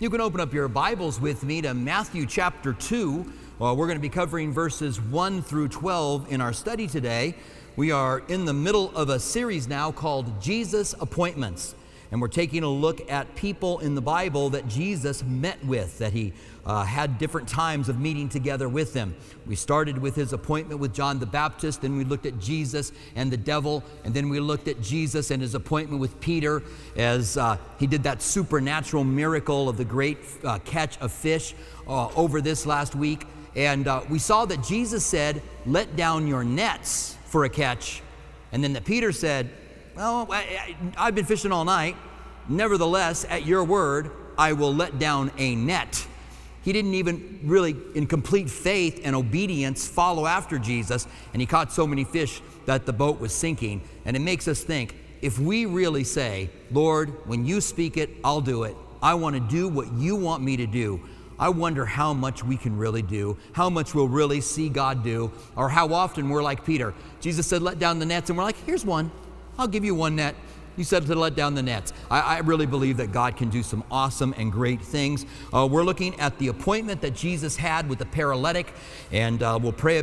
You can open up your Bibles with me to Matthew chapter 2. We're going to be covering verses 1 through 12 in our study today. We are in the middle of a series now called Jesus Appointments. And we're taking a look at people in the Bible that Jesus met with, that he had different times of meeting together with them. We started with his appointment with John the Baptist, then we looked at Jesus and the devil, and then we looked at Jesus and his appointment with Peter as he did that supernatural miracle of the great catch of fish over this last week. And we saw that Jesus said, "Let down your nets for a catch." And then that Peter said, "Well, I've been fishing all night. Nevertheless, at your word, I will let down a net." He didn't even really, in complete faith and obedience, follow after Jesus, and he caught so many fish that the boat was sinking. And it makes us think, if we really say, "Lord, when you speak it, I'll do it. I want to do what you want me to do," I wonder how much we can really do, how much we'll really see God do, or how often we're like Peter. Jesus said, "Let down the nets," and we're like, "Here's one. I'll give you one net." You said to let down the nets. I really believe that God can do some awesome and great things. We're looking at the appointment that Jesus had with the paralytic, and we'll pray,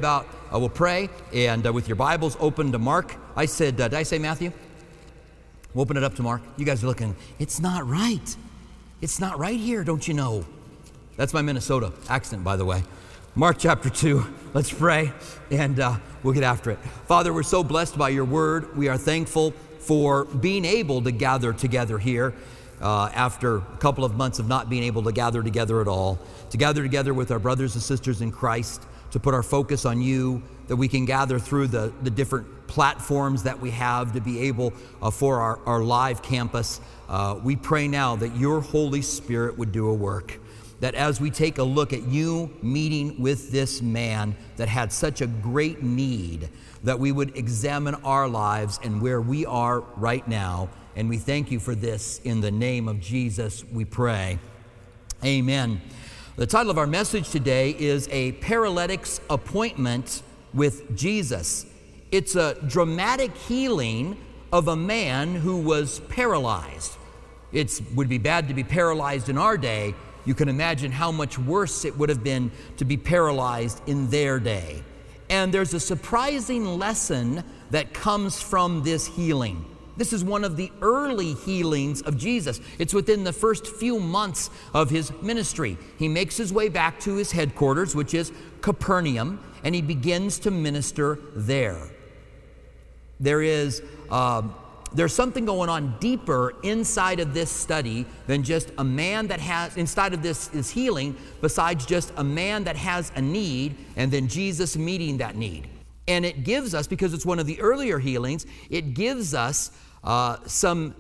and with your Bibles open to Mark. I said, did I say Matthew? We'll open it up to Mark. You guys are looking, it's not right. It's not right here, don't you know? That's my Minnesota accent, by the way. Mark chapter 2, let's pray, and we'll get after it. Father, we're so blessed by your word. We are thankful for being able to gather together here after a couple of months of not being able to gather together at all, to gather together with our brothers and sisters in Christ, to put our focus on you, that we can gather through the different platforms that we have to be able for our live campus. We pray now that your Holy Spirit would do a work, that as we take a look at you meeting with this man that had such a great need, that we would examine our lives and where we are right now. And we thank you for this. In the name of Jesus, we pray. Amen. The title of our message today is A Paralytic's Appointment with Jesus. It's a dramatic healing of a man who was paralyzed. It would be bad to be paralyzed in our day. You can imagine how much worse it would have been to be paralyzed in their day. And there's a surprising lesson that comes from this healing. This is one of the early healings of Jesus. It's within the first few months of his ministry. He makes his way back to his headquarters, which is Capernaum, and he begins to minister there. There's something going on deeper inside of this study than just a man that has, inside of this is healing, besides just a man that has a need and then Jesus meeting that need. And it gives us, because it's one of the earlier healings, it gives us some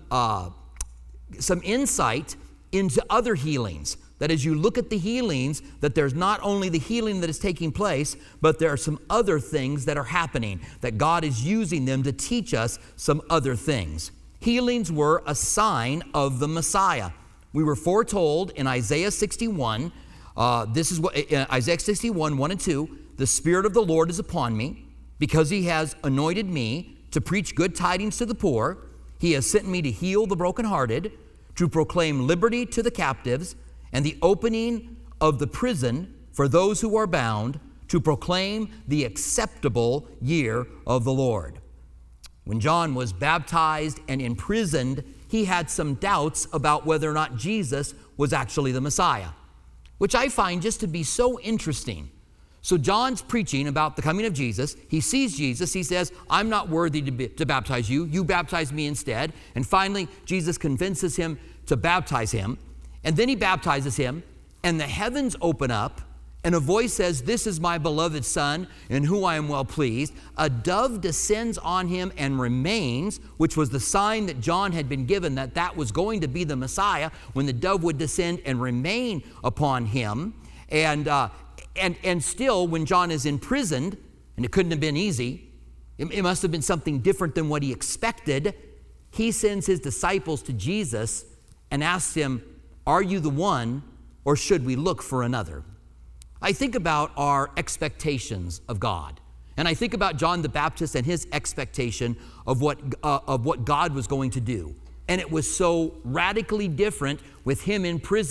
insight into other healings. That as you look at the healings, that there's not only the healing that is taking place, but there are some other things that are happening, that God is using them to teach us some other things. Healings were a sign of the Messiah. We were foretold in Isaiah 61, this is what Isaiah 61, 1 and 2, "The Spirit of the Lord is upon me, because he has anointed me to preach good tidings to the poor. He has sent me to heal the brokenhearted, to proclaim liberty to the captives, and the opening of the prison for those who are bound, to proclaim the acceptable year of the Lord." When John was baptized and imprisoned, he had some doubts about whether or not Jesus was actually the Messiah, which I find just to be so interesting. So John's preaching about the coming of Jesus. He sees Jesus. He says, "I'm not worthy to baptize you. You baptize me instead." And finally, Jesus convinces him to baptize him. And then he baptizes him, and the heavens open up, and a voice says, "This is my beloved Son, in whom I am well pleased." A dove descends on him and remains, which was the sign that John had been given, that was going to be the Messiah, when the dove would descend and remain upon him. And still, when John is imprisoned, and it couldn't have been easy, it must have been something different than what he expected, he sends his disciples to Jesus and asks him, "Are you the one, or should we look for another?" I think about our expectations of God. And I think about John the Baptist and his expectation of what God was going to do. And it was so radically different with him in prison.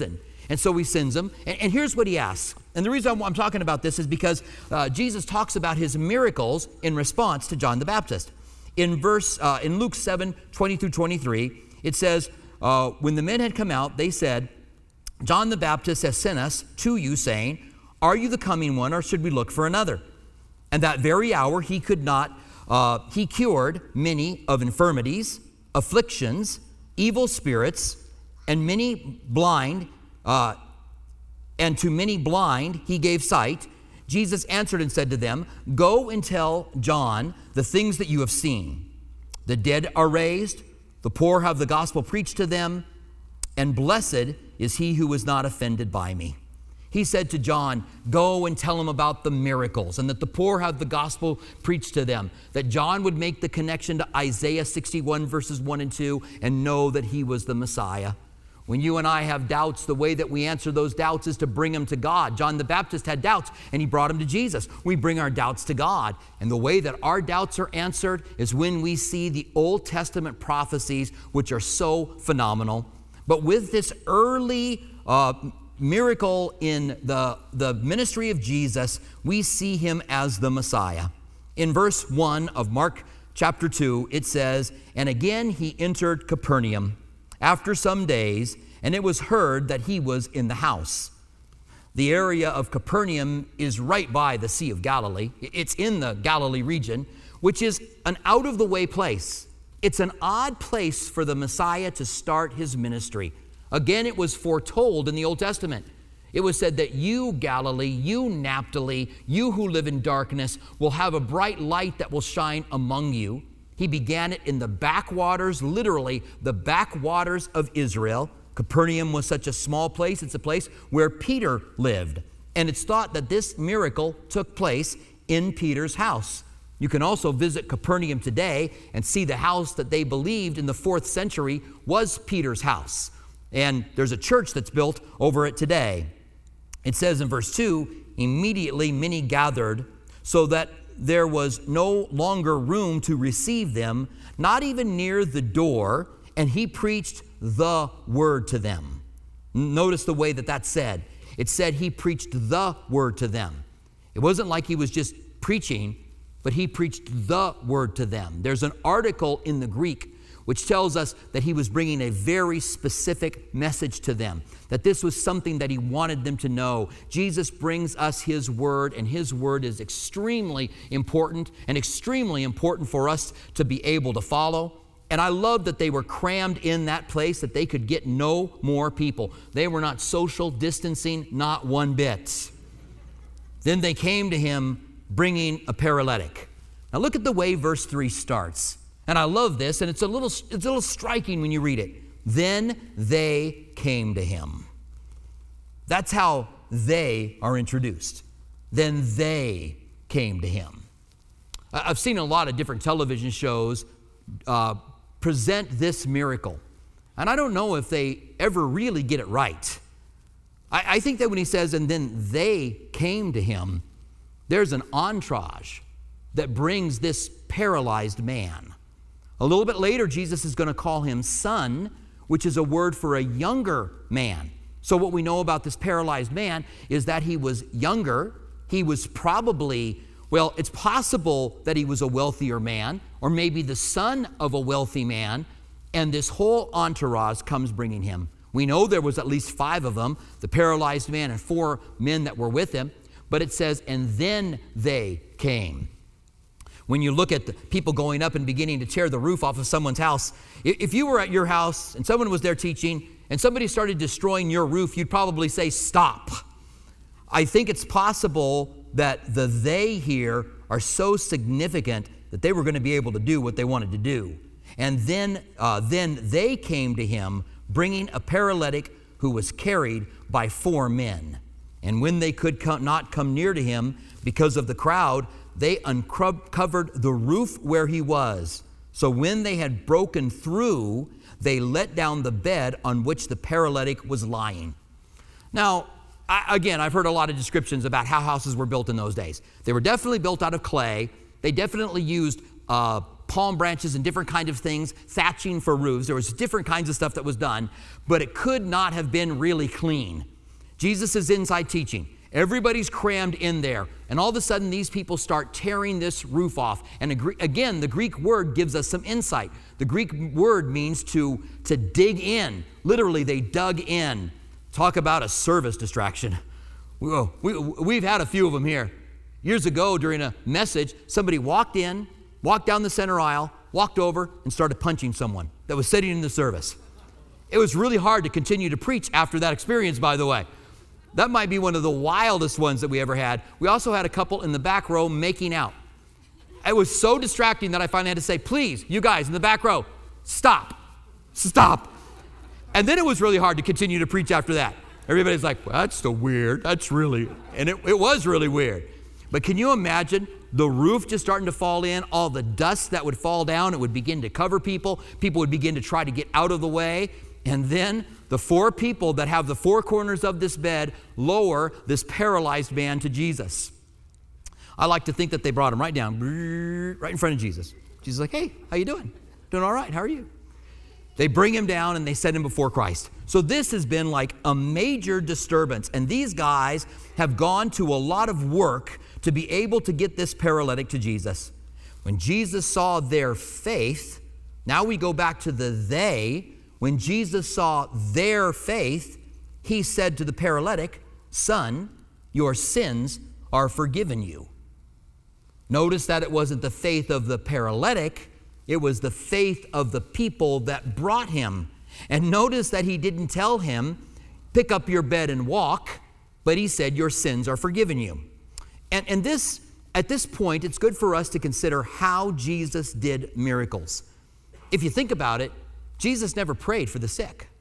And so he sends them. And here's what he asks. And the reason I'm talking about this is because Jesus talks about his miracles in response to John the Baptist. In Luke 7, 20 through 23, it says, when the men had come out, they said, John the Baptist has sent us to you, saying, are you the coming one, or should we look for another? And that very hour he cured many of infirmities, afflictions, evil spirits, and many blind, and to many blind he gave sight. Jesus answered and said to them, go and tell John the things that you have seen. The dead are raised, the poor have the gospel preached to them, and blessed is he who is not offended by me. He said to John, go and tell him about the miracles and that the poor have the gospel preached to them, that John would make the connection to Isaiah 61 verses 1 and 2 and know that he was the Messiah. When you and I have doubts, the way that we answer those doubts is to bring them to God. John the Baptist had doubts and he brought them to Jesus. We bring our doubts to God. And the way that our doubts are answered is when we see the Old Testament prophecies, which are so phenomenal. But with this early miracle in the ministry of Jesus, we see him as the Messiah. In verse 1 of Mark chapter 2, it says, and again he entered Capernaum after some days, and it was heard that he was in the house. The area of Capernaum is right by the Sea of Galilee. It's in the Galilee region, which is an out-of-the-way place. It's an odd place for the Messiah to start his ministry. Again, it was foretold in the Old Testament. It was said that you, Galilee, you, Naphtali, you who live in darkness, will have a bright light that will shine among you. He began it in the backwaters, literally the backwaters of Israel. Capernaum was such a small place. It's a place where Peter lived. And it's thought that this miracle took place in Peter's house. You can also visit Capernaum today and see the house that they believed in the 4th century was Peter's house. And there's a church that's built over it today. It says in verse 2, immediately many gathered, so that there was no longer room to receive them, not even near the door, and he preached the word to them. Notice the way that that's said. It said he preached the word to them. It wasn't like he was just preaching, but he preached the word to them. There's an article in the Greek which tells us that he was bringing a very specific message to them, that this was something that he wanted them to know. Jesus brings us his word, and his word is extremely important and extremely important for us to be able to follow. And I love that they were crammed in that place, that they could get no more people. They were not social distancing, not one bit. Then they came to him bringing a paralytic. Now look at the way verse 3 starts. And I love this, and it's a little striking when you read it. Then they came to him. That's how they are introduced. Then they came to him. I've seen a lot of different television shows present this miracle. And I don't know if they ever really get it right. I think that when he says, and then they came to him, there's an entourage that brings this paralyzed man. A little bit later, Jesus is going to call him son, which is a word for a younger man. So what we know about this paralyzed man is that he was younger. He was probably, well, it's possible that he was a wealthier man, or maybe the son of a wealthy man, and this whole entourage comes bringing him. We know there was at least 5 of them, the paralyzed man and 4 men that were with him, but it says, and then they came. When you look at the people going up and beginning to tear the roof off of someone's house, if you were at your house and someone was there teaching and somebody started destroying your roof, you'd probably say, stop. I think it's possible that the they here are so significant that they were going to be able to do what they wanted to do. And then they came to him, bringing a paralytic who was carried by 4 men. And when they could not come near to him because of the crowd, they uncovered the roof where he was. So when they had broken through, they let down the bed on which the paralytic was lying. Now, I've heard a lot of descriptions about how houses were built in those days. They were definitely built out of clay. They definitely used palm branches and different kinds of things, thatching for roofs. There was different kinds of stuff that was done, but it could not have been really clean. Jesus is inside teaching. Everybody's crammed in there. And all of a sudden, these people start tearing this roof off. And again, the Greek word gives us some insight. The Greek word means to dig in. Literally, they dug in. Talk about a service distraction. We've had a few of them here. Years ago, during a message, somebody walked in, walked down the center aisle, walked over, and started punching someone that was sitting in the service. It was really hard to continue to preach after that experience, by the way. That might be one of the wildest ones that we ever had. We also had a couple in the back row making out. It was so distracting that I finally had to say, please, you guys in the back row, stop. And then it was really hard to continue to preach after that. Everybody's like, well, that's so weird. That's really, and it was really weird. But can you imagine the roof just starting to fall in, all the dust that would fall down, it would begin to cover people. People would begin to try to get out of the way. And then the four people that have the four corners of this bed lower this paralyzed man to Jesus. I like to think that they brought him right down, right in front of Jesus. Jesus is like, hey, how you doing? Doing all right, how are you? They bring him down and they set him before Christ. So this has been like a major disturbance. And these guys have gone to a lot of work to be able to get this paralytic to Jesus. When Jesus saw their faith, now we go back to the they. When Jesus saw their faith, he said to the paralytic, son, your sins are forgiven you. Notice that it wasn't the faith of the paralytic, it was the faith of the people that brought him. And notice that he didn't tell him, pick up your bed and walk, but he said, your sins are forgiven you. And this, at this point, it's good for us to consider how Jesus did miracles. If you think about it, Jesus never prayed for the sick.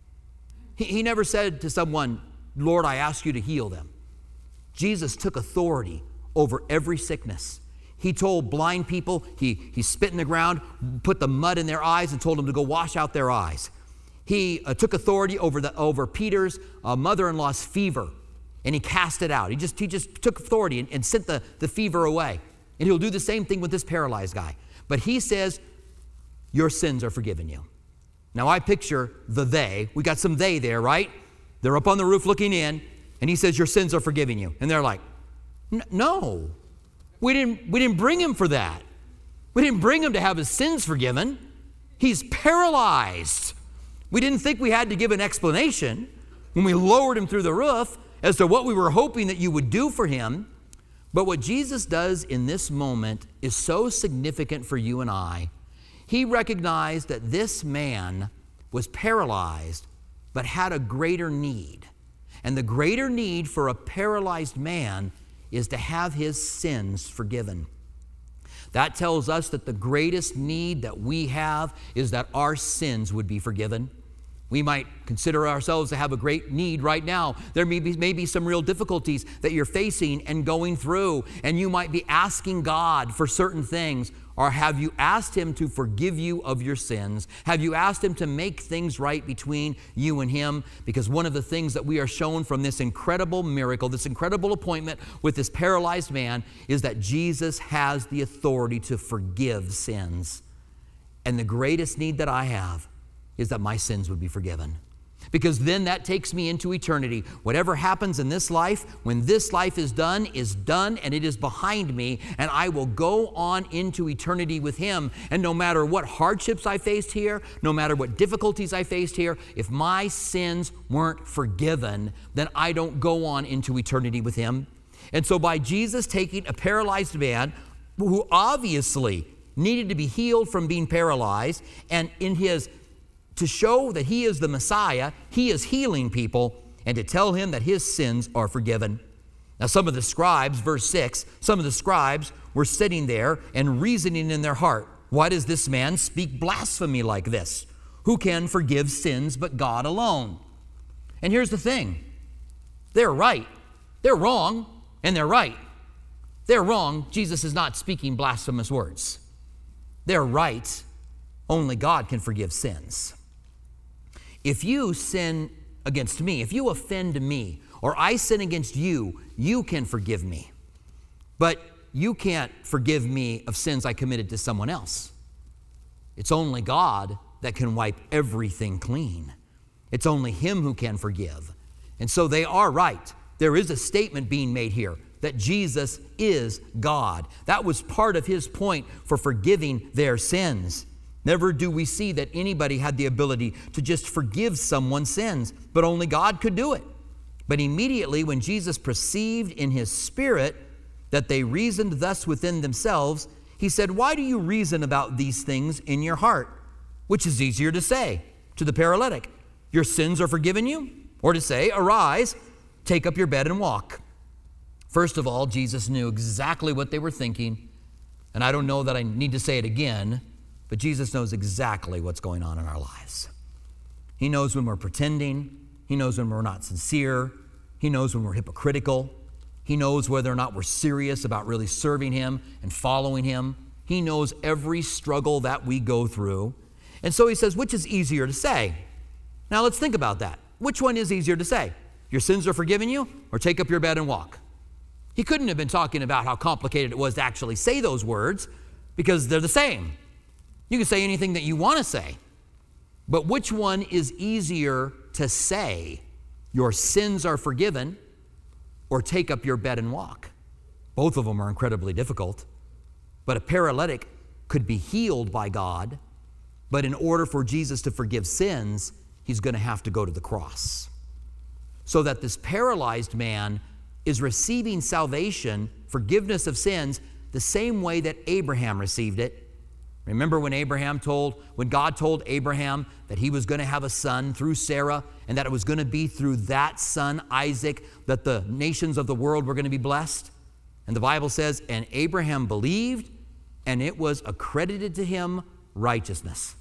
He never said to someone, Lord, I ask you to heal them. Jesus took authority over every sickness. He told blind people, he spit in the ground, put the mud in their eyes and told them to go wash out their eyes. He took authority over Peter's mother-in-law's fever, and he cast it out. He just took authority and sent the fever away. And he'll do the same thing with this paralyzed guy. But he says, your sins are forgiven you. Now I picture the they. We got some they there, right? They're up on the roof looking in, and he says, your sins are forgiven you. And they're like, no, we didn't bring him for that. We didn't bring him to have his sins forgiven. He's paralyzed. We didn't think we had to give an explanation when we lowered him through the roof as to what we were hoping that you would do for him. But what Jesus does in this moment is so significant for you and I. He recognized that this man was paralyzed, but had a greater need. And the greater need for a paralyzed man is to have his sins forgiven. That tells us that the greatest need that we have is that our sins would be forgiven. We might consider ourselves to have a great need right now. There may be some real difficulties that you're facing and going through, and you might be asking God for certain things. Or have you asked him to forgive you of your sins? Have you asked him to make things right between you and him? Because one of the things that we are shown from this incredible miracle, this incredible appointment with this paralyzed man, is that Jesus has the authority to forgive sins. And the greatest need that I have is that my sins would be forgiven. Because then that takes me into eternity. Whatever happens in this life, when this life is done and it is behind me, and I will go on into eternity with him. And no matter what hardships I faced here, no matter what difficulties I faced here, if my sins weren't forgiven, then I don't go on into eternity with him. And so by Jesus taking a paralyzed man who obviously needed to be healed from being paralyzed, and to show that he is the Messiah, he is healing people, and to tell him that his sins are forgiven. Now some of the scribes, verse 6, some of the scribes were sitting there and reasoning in their heart, why does this man speak blasphemy like this? Who can forgive sins but God alone? And here's the thing, they're right. They're wrong, and they're right. They're wrong, Jesus is not speaking blasphemous words. They're right, only God can forgive sins. If you sin against me, if you offend me, or I sin against you, you can forgive me. But you can't forgive me of sins I committed to someone else. It's only God that can wipe everything clean. It's only him who can forgive. And so they are right. There is a statement being made here that Jesus is God. That was part of his point for forgiving their sins. Never do we see that anybody had the ability to just forgive someone's sins, but only God could do it. But immediately when Jesus perceived in his spirit that they reasoned thus within themselves, he said, "Why do you reason about these things in your heart?" Which is easier to say to the paralytic, "Your sins are forgiven you," or to say, "Arise, take up your bed and walk." First of all, Jesus knew exactly what they were thinking, and I don't know that I need to say it again, but Jesus knows exactly what's going on in our lives. He knows when we're pretending. He knows when we're not sincere. He knows when we're hypocritical. He knows whether or not we're serious about really serving him and following him. He knows every struggle that we go through. And so he says, which is easier to say? Now let's think about that. Which one is easier to say? Your sins are forgiven you, or take up your bed and walk? He couldn't have been talking about how complicated it was to actually say those words, because they're the same. You can say anything that you want to say. But which one is easier to say? Your sins are forgiven, or take up your bed and walk? Both of them are incredibly difficult. But a paralytic could be healed by God, but in order for Jesus to forgive sins, he's going to have to go to the cross. So that this paralyzed man is receiving salvation, forgiveness of sins, the same way that Abraham received it. Remember when God told Abraham that he was going to have a son through Sarah, and that it was going to be through that son, Isaac, that the nations of the world were going to be blessed? And the Bible says, and Abraham believed, and it was accredited to him righteousness.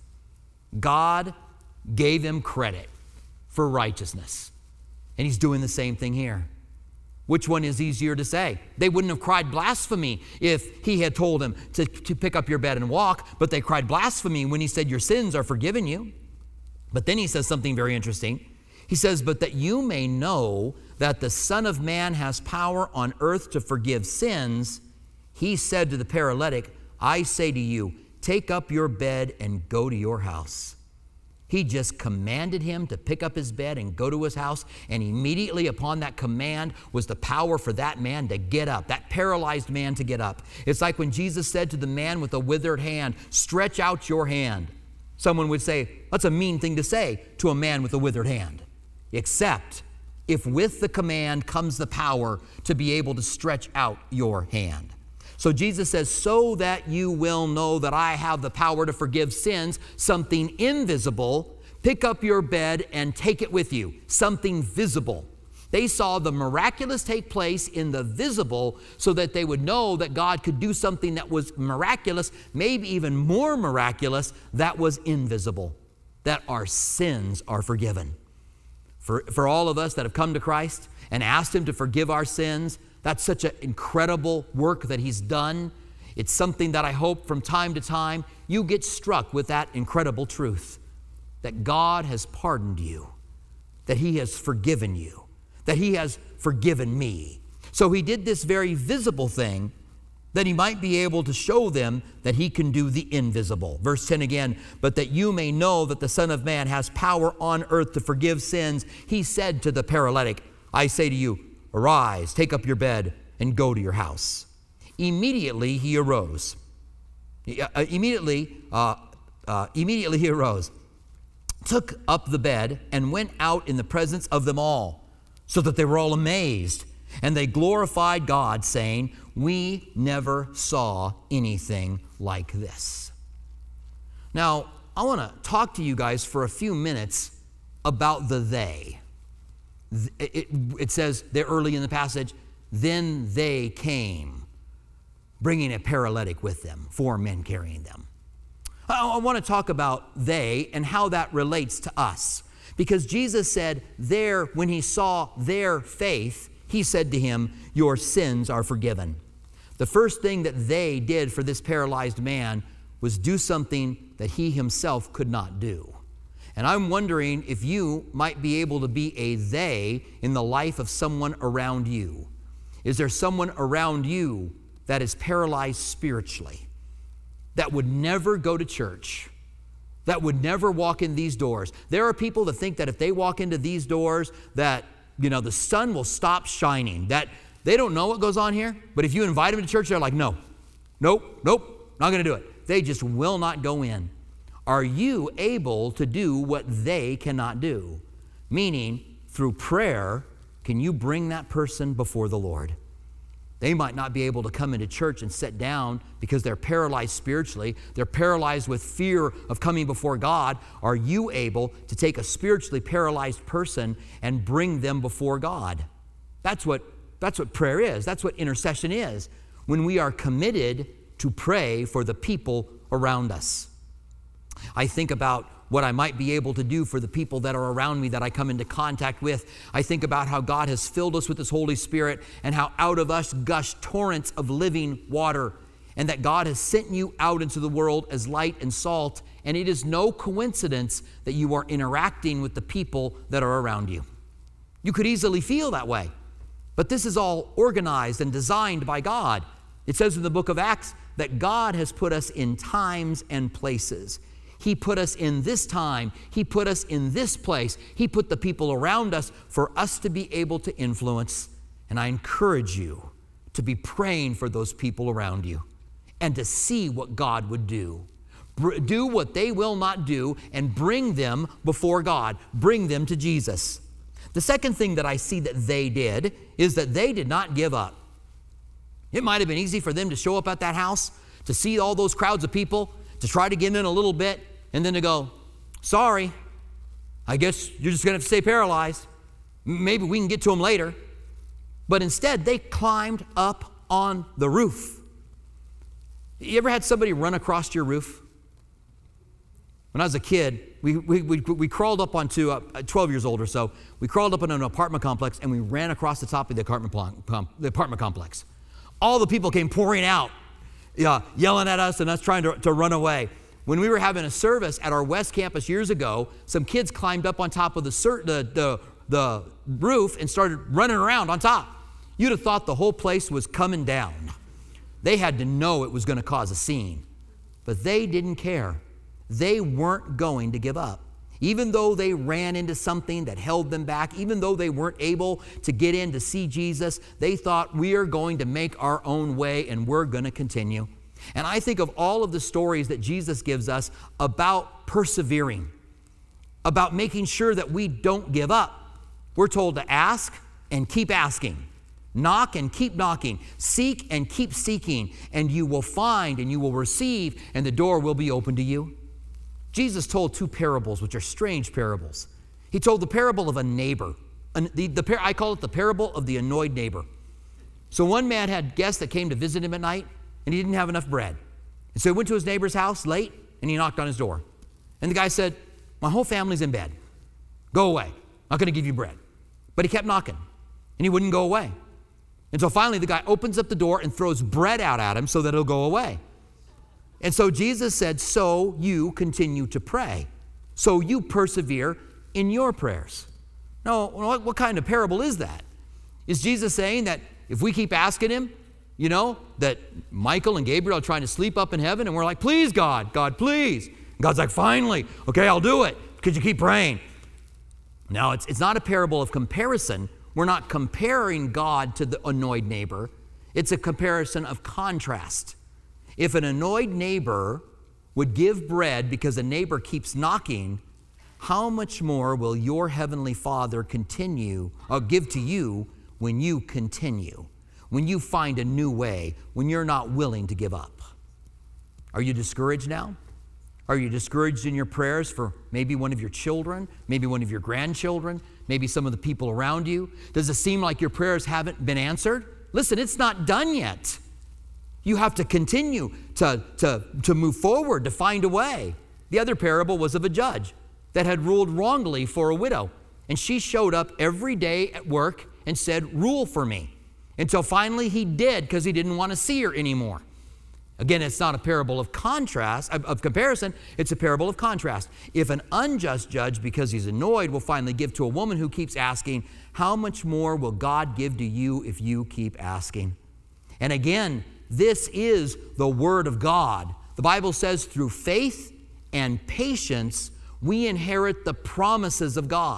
God gave him credit for righteousness. And he's doing the same thing here. Which one is easier to say? They wouldn't have cried blasphemy if he had told them to pick up your bed and walk, but they cried blasphemy when he said, your sins are forgiven you. But then he says something very interesting. He says, but that you may know that the Son of Man has power on earth to forgive sins, he said to the paralytic, I say to you, take up your bed and go to your house. He just commanded him to pick up his bed and go to his house, and immediately upon that command was the power for that man to get up, that paralyzed man to get up. It's like when Jesus said to the man with a withered hand, stretch out your hand. Someone would say, that's a mean thing to say to a man with a withered hand. Except if with the command comes the power to be able to stretch out your hand. So Jesus says, so that you will know that I have the power to forgive sins, something invisible, pick up your bed and take it with you, something visible. They saw the miraculous take place in the visible so that they would know that God could do something that was miraculous, maybe even more miraculous, that was invisible, that our sins are forgiven. For all of us that have come to Christ and asked him to forgive our sins, that's such an incredible work that he's done. It's something that I hope from time to time you get struck with that incredible truth, that God has pardoned you, that he has forgiven you, that he has forgiven me. So he did this very visible thing that he might be able to show them that he can do the invisible. Verse 10 again, but that you may know that the Son of Man has power on earth to forgive sins, he said to the paralytic, I say to you, arise, take up your bed, and go to your house. Immediately he arose. Immediately he arose, took up the bed, and went out in the presence of them all, so that they were all amazed. And they glorified God, saying, we never saw anything like this. Now, I want to talk to you guys for a few minutes about the they. It says there early in the passage, then they came, bringing a paralytic with them, 4 men carrying them. I want to talk about they and how that relates to us. Because Jesus said there, when he saw their faith, he said to him, your sins are forgiven. The first thing that they did for this paralyzed man was do something that he himself could not do. And I'm wondering if you might be able to be a they in the life of someone around you. Is there someone around you that is paralyzed spiritually, that would never go to church, that would never walk in these doors? There are people that think that if they walk into these doors, that the sun will stop shining. That they don't know what goes on here, but if you invite them to church, they're like, nope, not going to do it. They just will not go in. Are you able to do what they cannot do? Meaning, through prayer, can you bring that person before the Lord? They might not be able to come into church and sit down because they're paralyzed spiritually. They're paralyzed with fear of coming before God. Are you able to take a spiritually paralyzed person and bring them before God? That's what prayer is. That's what intercession is. When we are committed to pray for the people around us. I think about what I might be able to do for the people that are around me that I come into contact with. I think about how God has filled us with His Holy Spirit and how out of us gush torrents of living water, and that God has sent you out into the world as light and salt, and it is no coincidence that you are interacting with the people that are around you. You could easily feel that way, but this is all organized and designed by God. It says in the book of Acts that God has put us in times and places. He put us in this time. He put us in this place. He put the people around us for us to be able to influence. And I encourage you to be praying for those people around you and to see what God would do. Do what they will not do and bring them before God. Bring them to Jesus. The second thing that I see that they did is that they did not give up. It might have been easy for them to show up at that house, to see all those crowds of people, to try to get in a little bit, and then to go, sorry, I guess you're just going to have to stay paralyzed. Maybe we can get to them later. But instead, they climbed up on the roof. You ever had somebody run across your roof? When I was a kid, we crawled up onto, 12 years old or so, we crawled up on an apartment complex and we ran across the top of the apartment complex. All the people came pouring out, yelling at us and us trying to run away. When we were having a service at our West Campus years ago, some kids climbed up on top of the roof and started running around on top. You'd have thought the whole place was coming down. They had to know it was going to cause a scene. But they didn't care. They weren't going to give up. Even though they ran into something that held them back, even though they weren't able to get in to see Jesus, they thought, we are going to make our own way and we're going to continue. And I think of all of the stories that Jesus gives us about persevering, about making sure that we don't give up. We're told to ask and keep asking, knock and keep knocking, seek and keep seeking, and you will find and you will receive, and the door will be open to you. Jesus told two parables, which are strange parables. He told the parable of a neighbor. I call it the parable of the annoyed neighbor. So one man had guests that came to visit him at night, and he didn't have enough bread. And so he went to his neighbor's house late, and he knocked on his door. And the guy said, my whole family's in bed. Go away. I'm not going to give you bread. But he kept knocking, and he wouldn't go away. And so finally, the guy opens up the door and throws bread out at him so that he'll go away. And so Jesus said, so you continue to pray. So you persevere in your prayers. Now, what kind of parable is that? Is Jesus saying that if we keep asking him, that Michael and Gabriel are trying to sleep up in heaven and we're like, please God, please. And God's like, finally, okay, I'll do it. Could you keep praying? Now, it's not a parable of comparison. We're not comparing God to the annoyed neighbor. It's a comparison of contrast. If an annoyed neighbor would give bread because a neighbor keeps knocking, how much more will your heavenly Father give to you when you continue, when you find a new way, when you're not willing to give up? Are you discouraged now? Are you discouraged in your prayers for maybe one of your children, maybe one of your grandchildren, maybe some of the people around you? Does it seem like your prayers haven't been answered? Listen, it's not done yet. You have to continue to move forward, to find a way. The other parable was of a judge that had ruled wrongly for a widow. And she showed up every day at work and said, rule for me. Until finally he did, because he didn't want to see her anymore. Again, it's not a parable of comparison, it's a parable of contrast. If an unjust judge, because he's annoyed, will finally give to a woman who keeps asking, how much more will God give to you if you keep asking? And again, this is the Word of God. The Bible says through faith and patience, we inherit the promises of God.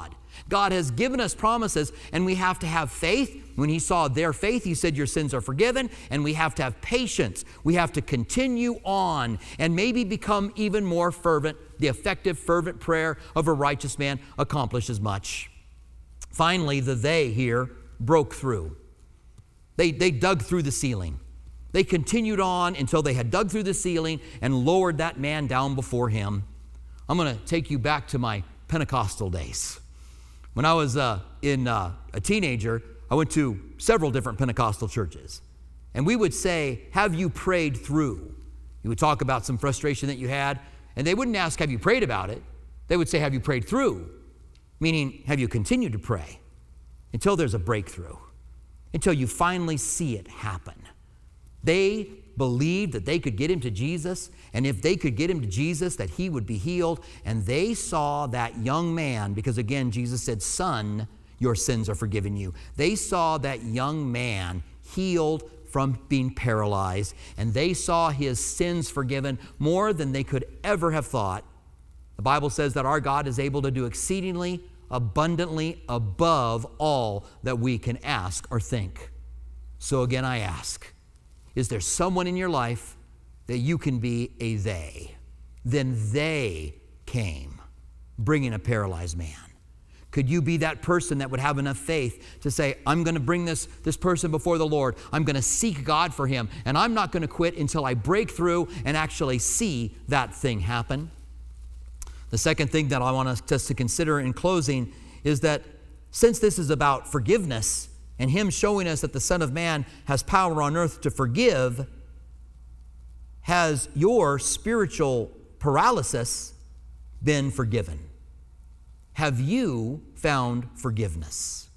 God has given us promises, and we have to have faith. When he saw their faith, he said, your sins are forgiven, and we have to have patience. We have to continue on and maybe become even more fervent. The effective, fervent prayer of a righteous man accomplishes much. Finally, the they here broke through. They dug through the ceiling. They continued on until they had dug through the ceiling and lowered that man down before him. I'm going to take you back to my Pentecostal days. When I was a teenager, I went to several different Pentecostal churches. And we would say, have you prayed through? You would talk about some frustration that you had, and they wouldn't ask, have you prayed about it? They would say, have you prayed through? Meaning, have you continued to pray until there's a breakthrough, until you finally see it happen? They believed that they could get him to Jesus, and if they could get him to Jesus, that he would be healed. And they saw that young man, because again, Jesus said, son, your sins are forgiven you. They saw that young man healed from being paralyzed, and they saw his sins forgiven more than they could ever have thought. The Bible says that our God is able to do exceedingly, abundantly, above all that we can ask or think. So again, I ask, is there someone in your life that you can be a they? Then they came, bringing a paralyzed man. Could you be that person that would have enough faith to say, I'm going to bring this person before the Lord. I'm going to seek God for him, and I'm not going to quit until I break through and actually see that thing happen? The second thing that I want us to consider in closing is that since this is about forgiveness and him showing us that the Son of Man has power on earth to forgive, has your spiritual paralysis been forgiven? Have you found forgiveness?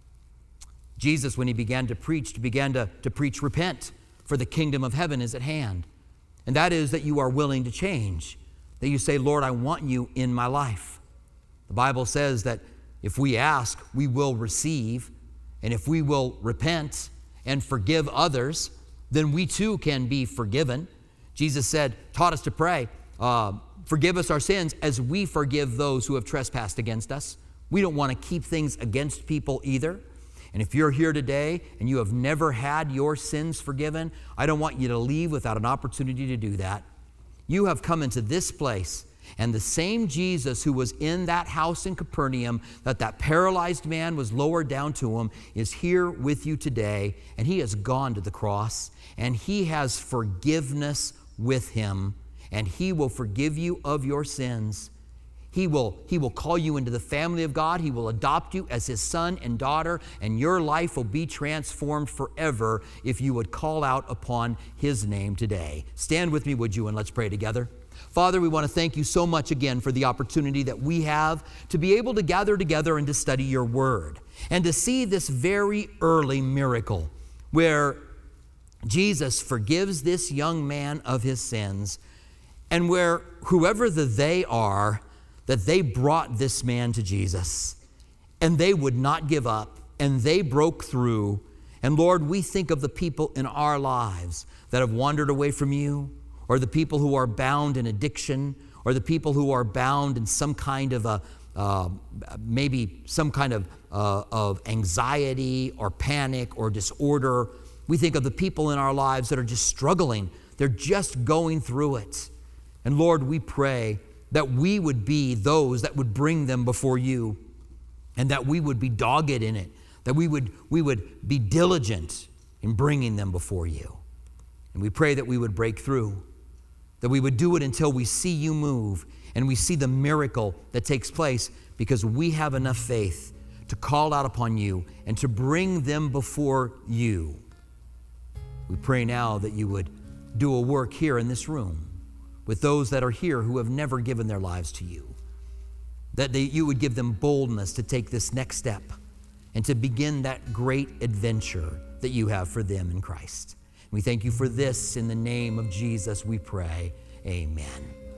Jesus, when he began to preach, repent, for the kingdom of heaven is at hand. And that is that you are willing to change, that you say, Lord, I want you in my life. The Bible says that if we ask, we will receive. And if we will repent and forgive others, then we too can be forgiven. Jesus taught us to pray, forgive us our sins as we forgive those who have trespassed against us. We don't want to keep things against people either. And if you're here today and you have never had your sins forgiven, I don't want you to leave without an opportunity to do that. You have come into this place, and the same Jesus who was in that house in Capernaum, that paralyzed man was lowered down to him, is here with you today, and he has gone to the cross, and he has forgiveness with him, and he will forgive you of your sins. He will call you into the family of God. He will adopt you as his son and daughter, and your life will be transformed forever if you would call out upon his name today. Stand with me, would you, and let's pray together. Father, we want to thank you so much again for the opportunity that we have to be able to gather together and to study your word and to see this very early miracle where Jesus forgives this young man of his sins, and where whoever the they are, that they brought this man to Jesus, and they would not give up, and they broke through. And Lord, we think of the people in our lives that have wandered away from you, or the people who are bound in addiction, or the people who are bound in some kind of maybe some kind of anxiety or panic or disorder. We think of the people in our lives that are just struggling. They're just going through it. And Lord, we pray that we would be those that would bring them before you, and that we would be dogged in it, that we would be diligent in bringing them before you. And we pray that we would break through, that we would do it until we see you move and we see the miracle that takes place, because we have enough faith to call out upon you and to bring them before you. We pray now that you would do a work here in this room with those that are here who have never given their lives to you, that you would give them boldness to take this next step and to begin that great adventure that you have for them in Christ. We thank you for this. In the name of Jesus we pray. Amen.